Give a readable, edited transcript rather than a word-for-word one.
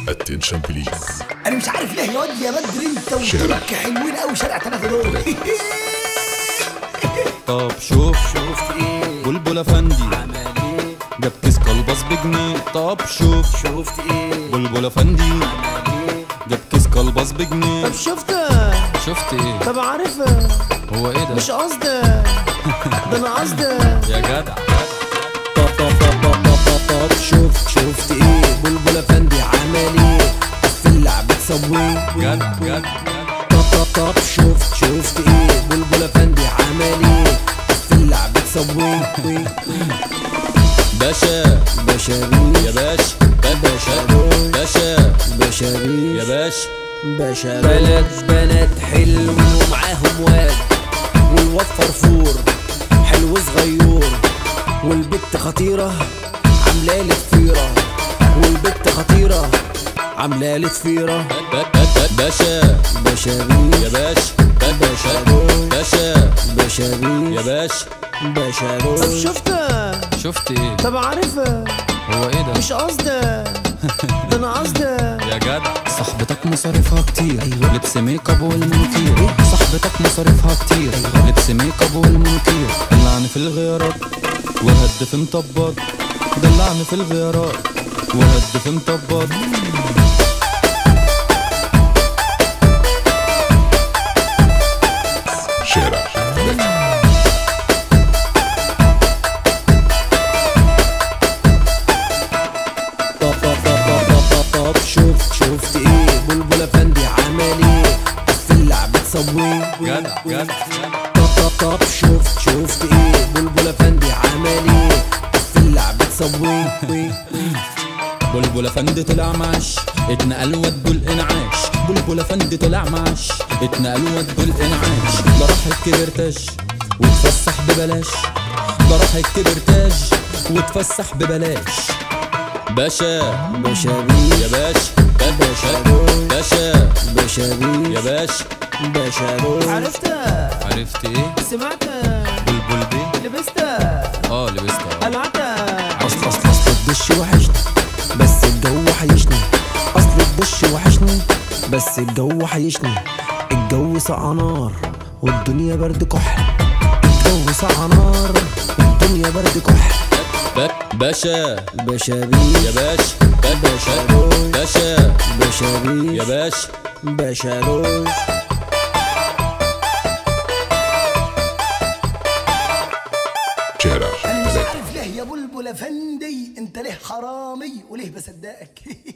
اتنشن بليز. انا مش عارف ليه يا واد يا بدر انت وطولك حلوين قوي شارع 3 دول. طب شفت ايه بلبل افندي عمل ايه؟ جاب كيس كلبس بجنيه. طب شفت ايه بلبل افندي عمل ايه؟ جاب كيس كلبس بجنيه. طب شفت ايه؟ طب عارف هو ايه ده؟ مش قصدي ده انا قصدي يا جدع. طب شفت ايه بلبل افندي عمل ايه؟ في اللعبة تسويه جدع. طب شفت ايه بلبل افندي عمل ايه؟ في اللعبة تسويه باشا بشري يا باشا بشري يا باشا بنات حلو ومعاهم واد والواد فرفور حلو صغيور والبت خطيرة عاملة ضفيرة والبت خطيرة عاملة ضفيرة باشا بشري يا باشا بشري يا باشا طب شفت ايه؟ طب عارف هو ايه ده؟ مش قصدي ده انا قصدي يا جدع. صاحبتك مصاريفها كتير لبس ميك اب والمونكير. صاحبتك مصاريفها كتير لبس ميك اب والمونكير. دلعني في الغيارات وهد في مطبات. دلعني في الغيارات وهد في مطبات. شارع طب شفت ايه بلبل افندي عمل ايه؟ في اللعبة تسويه جدع. طب شفت ايه بلبل افندي عمل ايه؟ في اللعبة تسويه بلبل افندي طلع معاش اتنقل ودوا الانعاش. بلبل افندي طلع معاش اتنقل ودوا الانعاش. ده راح الكبرتاج وتفسح ببلاش. ده راح الكبرتاج وتفسح ببلاش. باشا بشري يا باشا بشري يا باشا عرفت ايه؟ سمعت بلبل بيه لبست لبست قلعت اصل الدش وحشني بس الجو حيشني. اصل الدش وحشني بس الجو حيشني. الجو سقع نار والدنيا برد كحل. الجو سقع نار والدنيا برد كحل. باشا بشري يا باشا بشري يا باشا بشروش شارع انا مش عارف ليه يا بلبل افندي انت ليه حرامي وليه بصدقك.